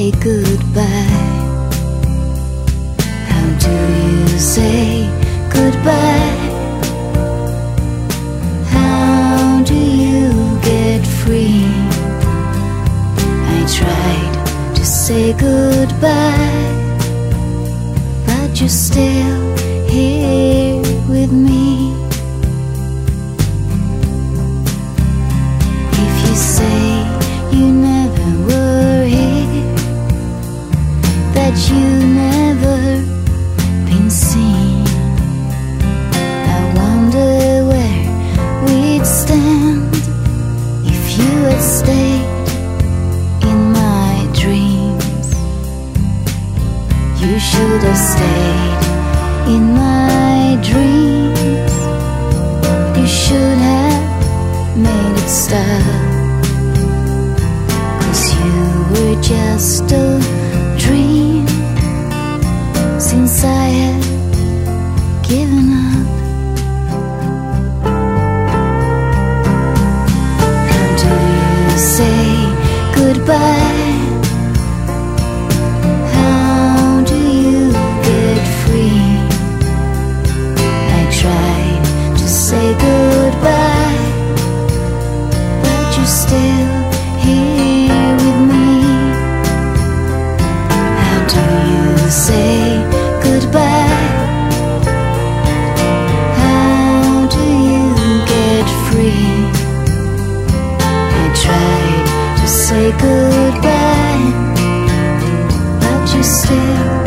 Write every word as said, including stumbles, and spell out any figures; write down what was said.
say goodbye? How do you say goodbye? How do you get free? I tried to say goodbye, but you're still here with me. If you say you never were here, that you never been seen, I wonder where we'd stand if you had stayed in my dreams. You should have stayed in my dreams. You should have made it stop, 'cause you were just a dream since I had given up. How do you say goodbye? How do you get free? I tried to say goodbye, but you're still here with me. How do you say goodbye? How do you get free? I tried to say goodbye, but you still